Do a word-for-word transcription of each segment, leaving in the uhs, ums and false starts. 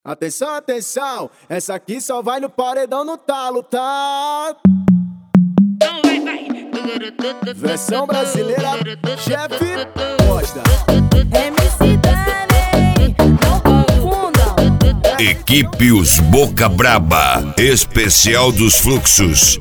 Atenção, atenção, essa aqui só vai no paredão no talo, tá? Então vai, vai. Versão brasileira, chefe Costa. M C Dani, não confundam. Equipe Os Boca Braba, especial dos fluxos.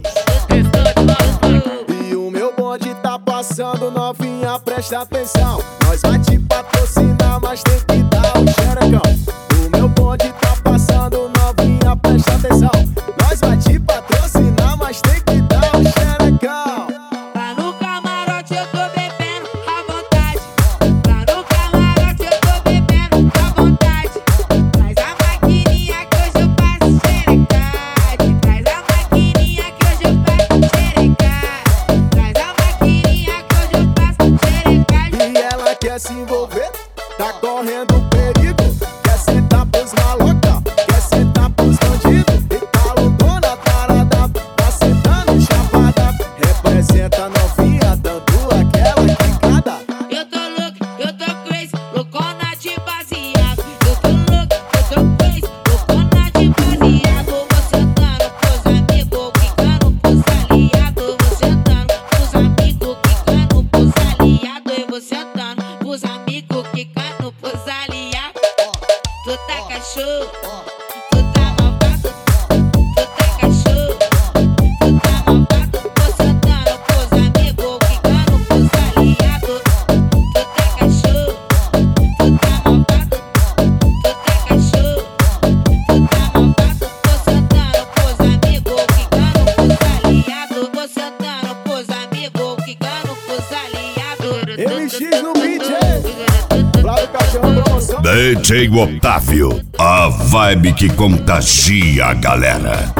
E o meu bonde tá passando, novinha, presta atenção. Nós vai te patrocinar, mas tem que dar um xerecão. O meu bonde tá passando, novinha, presta atenção. Nós vai te patrocinar, mas tem que dar um xerecão. Lá no camarote eu tô bebendo à vontade. Lá no camarote eu tô bebendo à vontade. Traz a maquininha que hoje eu passo xerecade. Traz a maquininha que hoje eu passo xerecade. Traz a maquininha que hoje eu passo xerecade. E ela quer se envolver, tá correndo perigo. Quer sentar pros maloca, quer sentar pros bandidos. E tá loucona, tarada, tá sentando chapada. Representa a novinha, dando aquela quicada. Eu tô louco, eu tô crazy, loucona de baseado. Eu tô louco, eu tô crazy, loucona de baseado. Vou sentando pros amigos, quicando pros aliados. Vou sentando pros amigos, quicando pros aliados. Eu vou sentando pros amigos, quicando pros aliados. Tu tá cachorro, tu tá malvado. Tu tá cachorro, tu tá malvado. Vou sentando pros amigos, quicando pros aliados. Tu tá cachorro, tu tá malvado. Tu tá cachorro, tu tá malvado. Vou sentando pros amigos, quicando pros aliados. Vou sentando pros amigos, quicando pros aliados. M X no beat, hein? Flávio Cachorro Promoção. D J Otávio, a vibe que contagia a galera.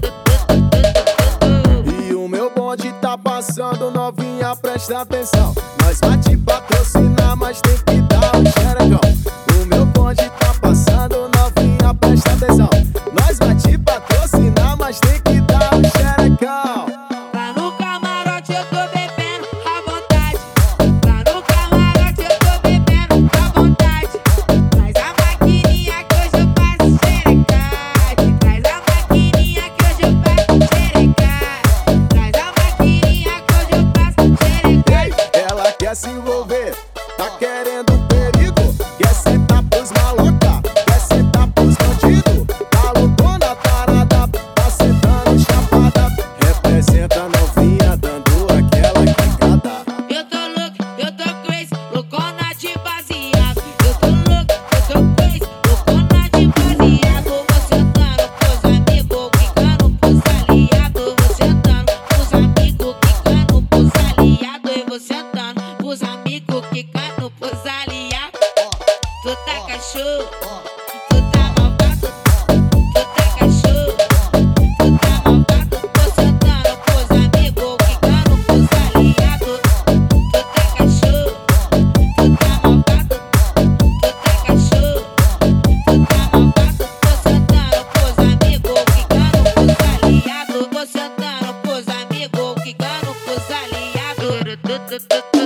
E o meu bonde tá passando, novinha, presta atenção. Nós vai te patrocinar, mas tem que dar um xerecão. O meu bonde tá passando, novinha, presta atenção. Nós vai te patrocinar, mas tem que dar um xerecão. Lá no camarote eu tô bebendo à vontade. Lá no camarote eu tô bebendo à vontade. Traz a maquininha que hoje eu passo xerecade. Traz a maquininha que hoje eu passo xerecade. Traz a maquininha que hoje eu passo xerecade. Ela quer se envolver, tá querendo perigo. Quer sentar pros maloca, quer sentar pros bandidos. Tá loucona, tarada, tá sentando chapada. Representa a novinha, dando aquela quicada. Eu tô louco, eu tô crazy, loucona de baseado. Eu tô louco, eu tô crazy, loucona de baseado. Vou sentando pros amigos, quicando pros aliados. Vou sentando pros amigos, quicando pros aliados. Eu vou sentando pros amigos, quicando pros aliados. Tu tá cachorro, tu tá malvado. Tu tá cachorro, tu tá malvado. Vou sentando pros amigos, quicando pros aliados. Tu tá cachorro, tu tá malvado. Tu tá cachorro, tu tá malvado. Vou sentando pros amigos, quicando pros aliados. Vou sentando pros amigos, quicando pros aliados.